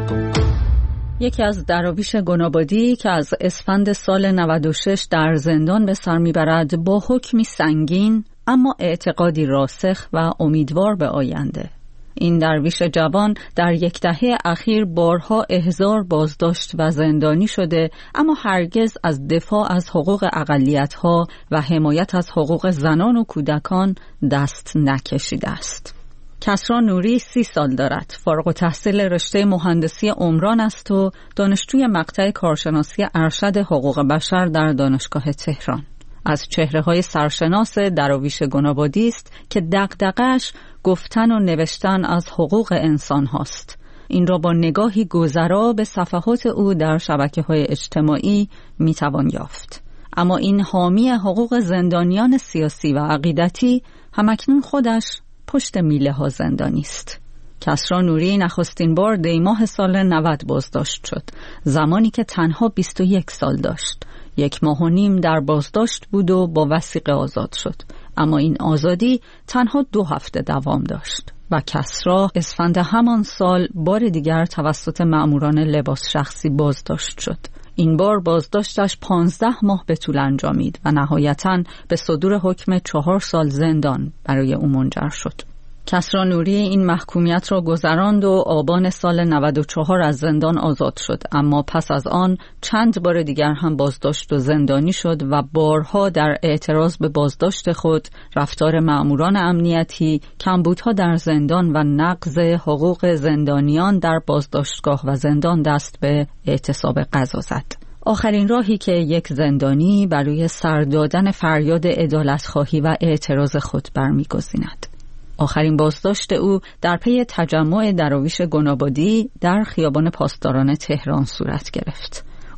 یکی از دراویش گنابادی که از اسفند سال نود و شش در زندان به سر میبرد با حکمی سنگین اما اعتقادی راسخ و امیدوار به آینده. این درویش جوان در یک دهه اخیر بارها احضار، بازداشت و زندانی شده اما هرگز از دفاع از حقوق اقلیت‌ها و حمایت از حقوق زنان و کودکان دست نکشیده است. کسری نوری سی سال دارد. فارغ التحصیل رشته مهندسی عمران است و دانشجوی مقطع کارشناسی ارشد حقوق بشر در دانشگاه تهران. از چهره‌های سرشناس دراویش گنابادی است که دغدغه‌اش گفتن و نوشتن از حقوق انسان هاست. این را با نگاهی گذرا به صفحات او در شبکه‌های اجتماعی می‌توان یافت. اما این حامی حقوق زندانیان سیاسی و عقیدتی همکنون خودش پشت میله ها زندانی است. کسری نوری نخستین بار دی ماه سال نود بازداشت شد، زمانی که تنها بیست و یک سال داشت. یک ماه و نیم در بازداشت بود و با وثیقه آزاد شد، اما این آزادی تنها دو هفته دوام داشت و کسری اسفند همان سال بار دیگر توسط مأموران لباس شخصی بازداشت شد. این بار بازداشتش پانزده ماه به طول انجامید و نهایتاً به صدور حکم چهار سال زندان برای او منجر شد. کسری نوری این محکومیت را گذراند و آبان سال نود و چهار از زندان آزاد شد، اما پس از آن چند بار دیگر هم بازداشت و زندانی شد و بارها در اعتراض به بازداشت خود، رفتار مأموران امنیتی، کمبودها در زندان و نقض حقوق زندانیان در بازداشتگاه و زندان دست به اعتصاب غذا زد. آخرین راهی که یک زندانی برای سر دادن فریاد عدالت‌خواهی و اعتراض خود برمی‌گزیند. آخرین بازداشت او در پی تجمع دراویش گنابادی در خیابان پاسداران تهران صورت گرفت.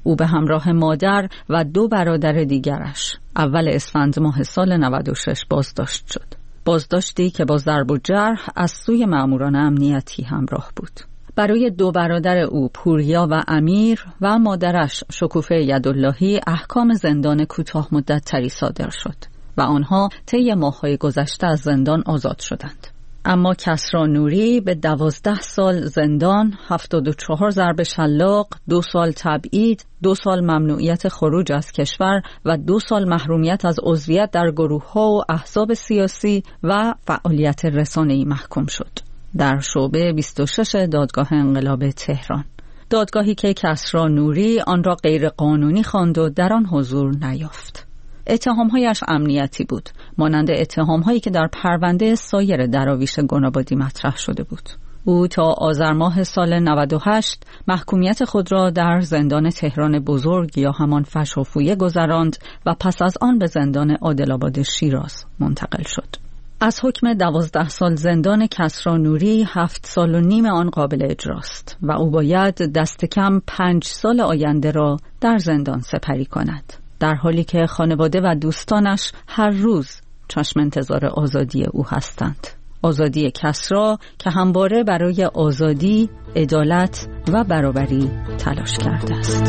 او به همراه مادر و دو برادر دیگرش اول اسفند ماه سال نود و شش بازداشت شد. بازداشتی که با ضرب و جرح از سوی مأموران امنیتی همراه بود. برای دو برادر او پوریا و امیر و مادرش شکوفه یداللهی احکام زندان کوتاه مدت تری صادر شد و آنها طی ماه‌های گذشته از زندان آزاد شدند. اما کسری نوری به دوازده سال زندان، هفتاد و چهار ضرب شلاق، دو سال تبعید، دو سال ممنوعیت خروج از کشور و دو سال محرومیت از عضویت در گروه‌ها و احزاب سیاسی و فعالیت رسانه‌ای محکوم شد در شعبه بیست و شش دادگاه انقلاب تهران. دادگاهی که کسری نوری آن را غیر قانونی خواند و در آن حضور نیافت. اتهام‌هایش امنیتی بود، مانند اتهام‌هایی که در پرونده سایر دراویش گنابادی مطرح شده بود. او تا آذر ماه سال نود و هشت محکومیت خود را در زندان تهران بزرگ یا همان فشافویه گذراند و پس از آن به زندان عادل‌آباد شیراز منتقل شد. از حکم دوازده سال زندان کسری نوری هفت سال و نیم آن قابل اجراست و او باید دست کم پنج سال آینده را در زندان سپری کند، در حالی که خانواده و دوستانش هر روز چشم انتظار آزادی او هستند. آزادی کسری که همواره برای آزادی، عدالت و برابری تلاش کرده است.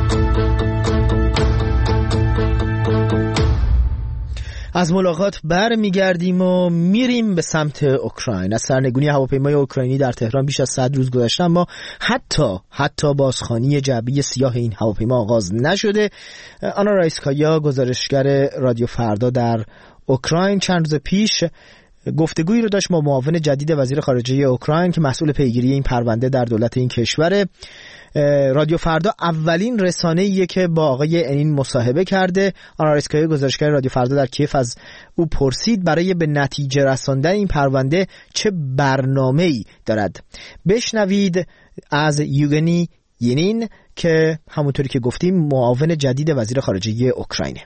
از ملاقات بر میگردیم و میریم به سمت اوکراین. از سرنگونی هواپیمای اوکراینی در تهران بیش از صد روز گذشته، اما حتی حتی بازخوانی جعبه سیاه این هواپیما آغاز نشده. آنا رایسکایا، گزارشگر رادیو فردا در اوکراین، چند روز پیش گفتگویی رو داشت با معاون جدید وزیر خارجه اوکراین که مسئول پیگیری این پرونده در دولت این کشوره. رادیو فردا اولین رسانه‌ایه که با آقای انین مصاحبه کرده. آنا رایسکایا، گزارشگر رادیو فردا در کیف، از او پرسید برای به نتیجه رساندن این پرونده چه برنامه‌ای دارد. بشنوید از یوگنی ینین که همونطوری که گفتیم معاون جدید وزیر خارجه اوکراینه.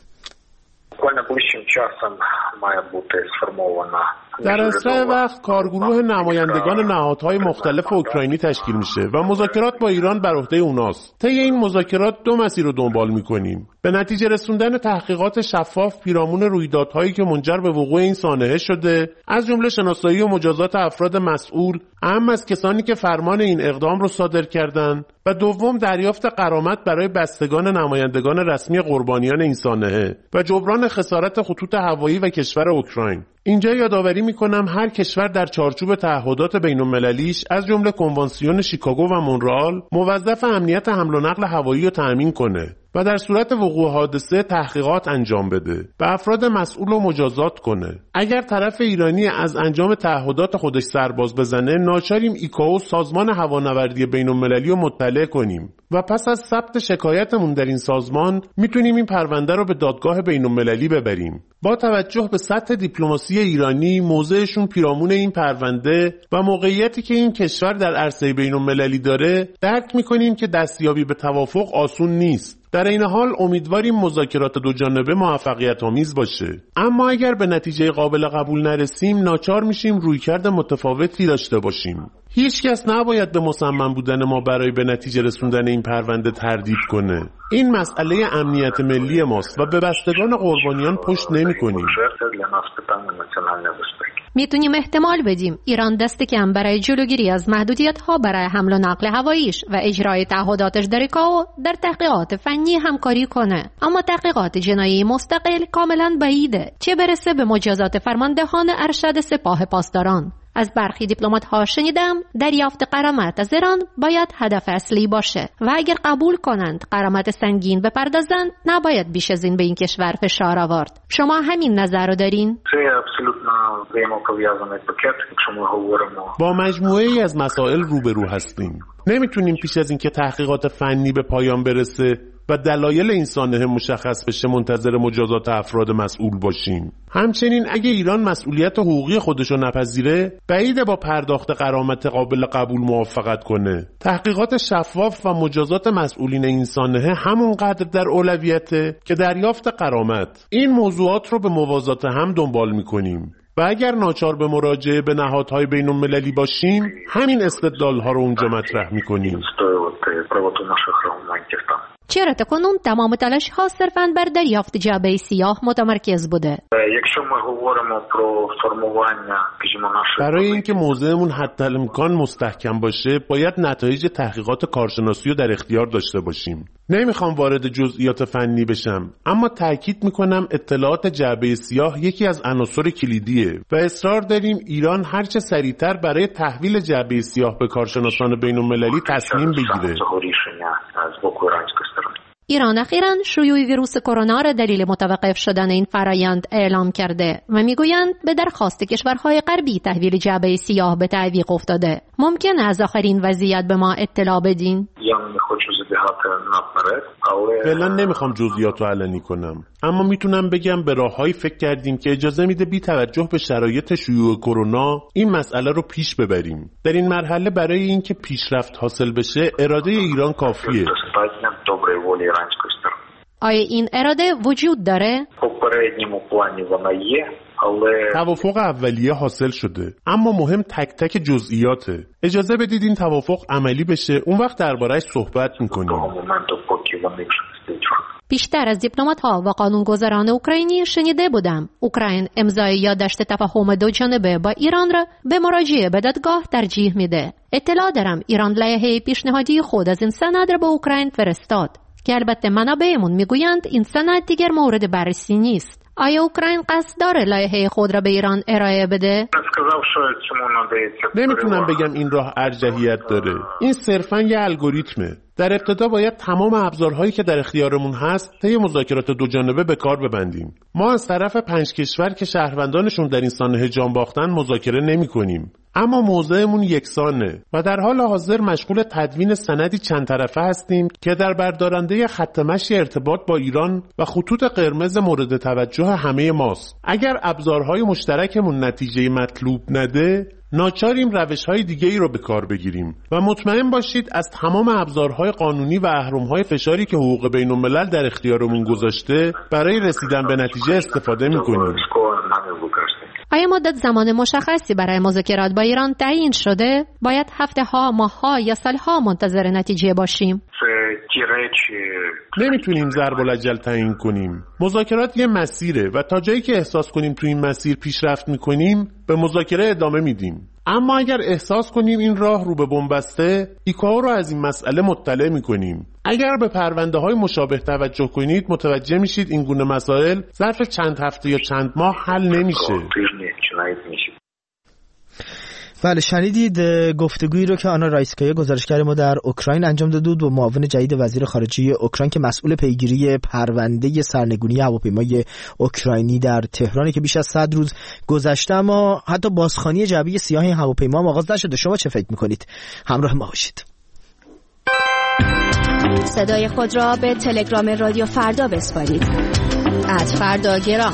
در اسرع وقت کارگروه نمایندگان نهادهای مختلف اوکراینی تشکیل میشه و مذاکرات با ایران بر عهده اوناست. طی این مذاکرات دو مسیر رو دنبال میکنیم: به نتیجه رسوندن تحقیقات شفاف پیرامون رویدادهایی که منجر به وقوع این سانحه شده، از جمله شناسایی و مجازات افراد مسئول، اهم از کسانی که فرمان این اقدام رو صادر کردند، و دوم دریافت غرامت برای بستگان نمایندگان رسمی قربانیان این سانحه و جبران خسارت خطوط هوایی و کشور اوکراین. اینجا یادآوری میکنم هر کشور در چارچوب تعهدات بین‌المللیش از جمله کنوانسیون شیکاگو و مونرال موظف امنیت حمل و نقل هوایی رو تأمین کنه و در صورت وقوع حادثه تحقیقات انجام بده، به افراد مسئول رو مجازات کنه. اگر طرف ایرانی از انجام تعهدات خودش سرباز بزنه، ناچاریم ایکائو، سازمان هوانوردی بین‌المللی رو مطلع کنیم و پس از ثبت شکایتمون در این سازمان میتونیم این پرونده رو به دادگاه بین‌المللی ببریم. با توجه به سطح دیپلماسی ایرانی، موضعشون پیرامون این پرونده و موقعیتی که این کشور در عرصه بین‌المللی داره، درک میکنیم که دستیابی به توافق آسون نیست. در این حال امیدواریم مذاکرات دو جانبه موفقیت آمیز باشه. اما اگر به نتیجه قابل قبول نرسیم، ناچار میشیم رویکرد متفاوتی داشته باشیم. هیچ کس نباید به مصمم بودن ما برای به نتیجه رسوندن این پرونده تردید کنه. این مسئله امنیت ملی ماست و به بستگان قربانیان پشت نمی‌کنیم. میتونیم احتمال بدیم ایران دست کم برای جلوگیری از محدودیت‌ها برای حمل و نقل هواییش و اجرای تعهداتش در ایکائو در تحقیقات فنی همکاری کنه، اما تحقیقات جنایی مستقل کاملا بعیده، چه برسه به مجازات فرماندهان ارشد سپاه پاسداران. از برخی دیپلمات‌ها شنیدم دریافت غرامت از ایران باید هدف اصلی باشه و اگر قبول کنند غرامت سنگین بپردازند، نباید بیش از این به این کشور فشار آورد. شما همین نظر رو دارین؟ با مجموعه ای از مسائل روبرو هستیم. نمیتونیم پیش از اینکه تحقیقات فنی به پایان برسه و دلایل این سانحه مشخص بشه منتظر مجازات افراد مسئول باشیم. همچنین اگه ایران مسئولیت حقوقی خودشو نپذیره، بعیده با پرداخت غرامت قابل قبول موافقت کنه. تحقیقات شفاف و مجازات مسئولین این سانحه همونقدر در اولویته که دریافت غرامت. این موضوعات رو به موازات هم دنبال میکنیم و اگر ناچار به مراجعه به نهادهای بین‌المللی باشیم، همین استدلال‌ها رو اونجا مطرح میکنیم. چرا تاکنون تمام تلاش ها صرفاً بر دریافت جعبه سیاه متمرکز بوده؟ برای اینکه موضعمون حتی الامکان مستحکم باشه باید نتایج تحقیقات کارشناسی رو در اختیار داشته باشیم. نمیخوام وارد جزئیات فنی بشم، اما تاکید میکنم اطلاعات جعبه سیاه یکی از عناصر کلیدیه و اصرار داریم ایران هرچه سریعتر برای تحویل جعبه سیاه به کارشناسان بین‌المللی تصمیم بگیره. ایران اخیراً شیوع ویروس کرونا را دلیل متوقف شدن این فرایند اعلام کرده و میگویند به درخواست کشورهای غربی تحویل جعبه سیاه به تعویق افتاده. ممکن از آخرین وضعیت به ما اطلاع بدین؟ فعلا نمیخوام جزئیات رو علنی کنم، اما میتونم بگم به راههایی فکر کردیم که اجازه میده بی توجه به شرایط شیوع کرونا این مسئله رو پیش ببریم. در این مرحله برای اینکه پیشرفت حاصل بشه اراده ایران کافیه. آیا این اراده وجود داره؟ توافق اولیه حاصل شده، اما مهم تک تک جزئیاته. اجازه بدید این توافق عملی بشه، اون وقت درباره‌اش صحبت میکنیم. بیشتر از دیپلمات‌ها و قانونگذاران اوکراینی شنیده بودم اوکراین امضای یادداشت تفاهم دو جانبه با ایران را به مراجعه به دادگاه ترجیح میده. اطلاع دارم ایران لایحه پیشنهادی خود از این سند را به اوکراین فرستاد که البته منابعمون میگویند این سند دیگر مورد بررسی نیست. آیا اوکراین قصد داره لایحه خود را به ایران ارائه بده؟ نمیتونم بگم این راه ارجحیت داره. این صرفاً یه الگوریتمه. در ابتدا باید تمام ابزارهایی که در اختیارمون هست طی مذاکرات دو جانبه به کار ببندیم. ما از طرف پنج کشور که شهروندانشون در این سانحه جان باختن مذاکره نمی‌کنیم، اما موضعمون یکسانه و در حال حاضر مشغول تدوین سندی چند طرفه هستیم که در بردارنده خط مشی ارتباط با ایران و خطوط قرمز مورد توجه همه ماست. اگر ابزارهای مشترکمون نتیجه مطلوب نده، ناچاریم روش‌های دیگه‌ای رو به کار بگیریم و مطمئن باشید از تمام ابزارهای قانونی و اهرم‌های فشاری که حقوق بین‌الملل در اختیارمون گذاشته برای رسیدن به نتیجه استفاده می‌کنیم. آیا مدت زمان مشخصی برای مذاکرات با ایران تعیین شده؟ باید هفته‌ها، ماه‌ها یا سال‌ها منتظر نتیجه باشیم؟ نمیتونیم ضرب الاجل تعیین کنیم. مذاکرات یه مسیره و تا جایی که احساس کنیم تو این مسیر پیشرفت میکنیم به مذاکره ادامه میدیم. اما اگر احساس کنیم این راه رو به بنبسته، ایکائو رو از این مسئله مطلع میکنیم. اگر به پرونده های مشابه توجه کنید متوجه میشید این گونه مسائل ظرف چند هفته یا چند ماه حل نمیشه. بله، شنیدید گفتگویی رو که آنا رایسکایا گزارشگر ما در اوکراین انجام داده بود با معاون جدید وزیر خارجه اوکراین که مسئول پیگیری پرونده سرنگونی هواپیمای اوکراینی در تهران که بیش از صد روز گذشته اما حتی بازخوانی جعبه سیاه این هواپیما هم آغاز نشده. شما چه فکر میکنید؟ همراه ما باشید. صدای خود را به تلگرام رادیو فردا بسپارید. ات فردا گرام.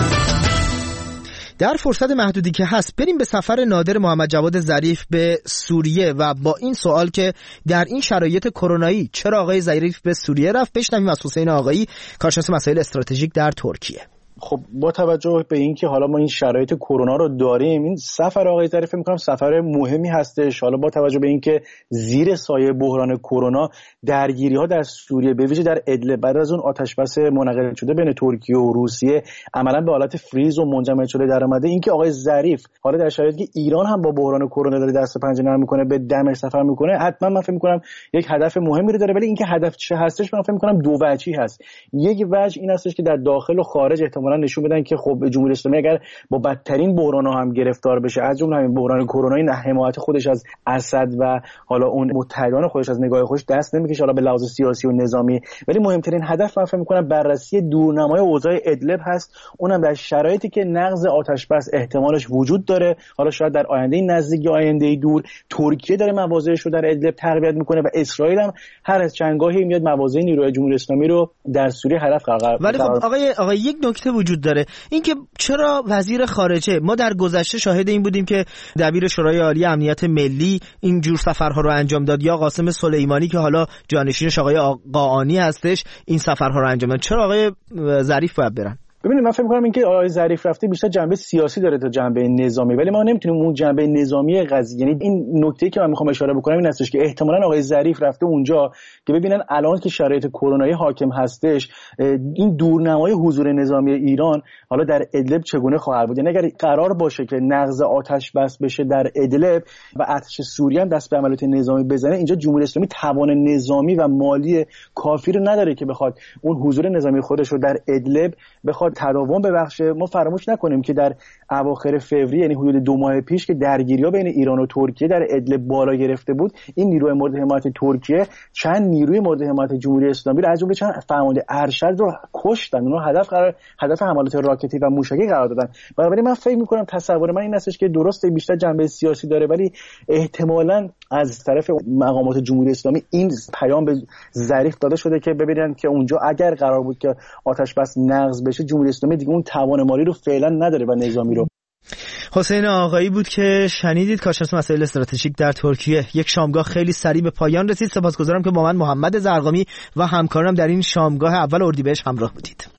در فرصت محدودی که هست بریم به سفر نادر محمد جواد ظریف به سوریه و با این سوال که در این شرایط کرونایی چرا آقای ظریف به سوریه رفت بشنویم از حسین آقایی، کارشناس مسائل استراتژیک در ترکیه. خب با توجه به اینکه حالا ما این شرایط کرونا رو داریم، این سفر آقای ظریف فکر می‌کنم سفر مهمی هستش. حالا با توجه به اینکه زیر سایه بحران کرونا درگیری‌ها در سوریه به ویژه در ادلب بعد از اون آتش بس منعقد شده بین ترکیه و روسیه عملاً به حالت فریز و منجمد شده در اومده، اینکه آقای ظریف حالا در شرایطی که ایران هم با بحران کرونا داره دست و پنجه نرم می‌کنه به دمشق سفر می‌کنه، حتما من فکر می‌کنم یک هدف مهمی رو داره. ولی اینکه هدف چه هستش من فکر می‌کنم دو وجهی هست. یک وجه این هستش که در داخل و خارج احتمالاً نشون بدن که خب جمهوری اسلامی اگر با بدترین بحران‌ها هم گرفتار بشه، از جمله همین بحران کرونایی، نه حمایت خودش از اسد و حالا اون متحدان خودش از نگاه خودش دست نمیکشه حالا به لحاظ سیاسی و نظامی. ولی مهمترین هدف من فکر می‌کنم بررسی دورنمای اوضاع ادلب هست، اونم در شرایطی که نقض آتش بس احتمالش وجود داره. حالا شاید در آینده نزدیک یا آینده دور ترکیه داره مواضعش رو در ادلب تقویت میکنه و اسرائیل هم هر از چنگاهی میاد مواضع نیروی جمهوری اسلامی رو در سوریه هدف قرار. ولی خب آقای آقای یک نکته وجود داره، اینکه چرا وزیر خارجه، ما در گذشته شاهد این بودیم که دبیر شورای عالی امنیت ملی این جور سفرها رو انجام داد، یا قاسم سلیمانی که حالا جانشینش آقای قاآنی هستش این سفرها رو انجام داد. چرا آقای ظریف باید برن؟ ببینید من فکر می‌کنم اینکه آقای ظریف رفته بیشتر جنبه سیاسی داره تا جنبه نظامی، ولی ما نمیتونیم اون جنبه نظامی قضیه، یعنی این نکته‌ای که من می‌خوام اشاره بکنم این هستش که احتمالاً آقای ظریف رفته اونجا که ببینن الان که شرایط کرونایی حاکم هستش این دورنمای حضور نظامی ایران حالا در ادلب چگونه خواهد بود. یعنی اگر قرار باشه که نقض آتش بس بشه در ادلب و ارتش سوریه هم دست به عملیات نظامی بزنه، اینجا جمهوری اسلامی توان نظامی و مالی کافی رو نداره که بخواد اون حضور نظامی خودش رو در ادلب بخواد تداوم ببخشه. ما فراموش نکنیم که در اواخر فوریه یعنی حدود دو ماه پیش که درگیری‌ها بین ایران و ترکیه در ادلب بالا گرفته بود، این نیروی مورد حمایت ترکیه چند نیروی مورد حمایت جمهوری اسلامی رو از جمله چند فرمانده ارشد رو کشتن، اونها هدف قرار هدف حملات راکتی و موشکی قرار دادن. بنابراین من فکر می‌کنم تصور من این هستش که درسته بیشتر جنبه سیاسی داره، ولی احتمالاً از طرف مقامات جمهوری اسلامی این پیام به ظریف داده شده که ببینن که اونجا اگر قرار بود که آتش بس نقض بشه، جمهوری اسلامی دیگه اون توان مالی رو فعلا نداره و نظامی رو. حسین آقایی بود که شنیدید، کارشناس مسائل استراتژیک در ترکیه. یک شامگاه خیلی سریع به پایان رسید. سپاسگزارم که با من محمد زرقامی و همکارانم در این شامگاه اول اردیبهشت همراه بودید.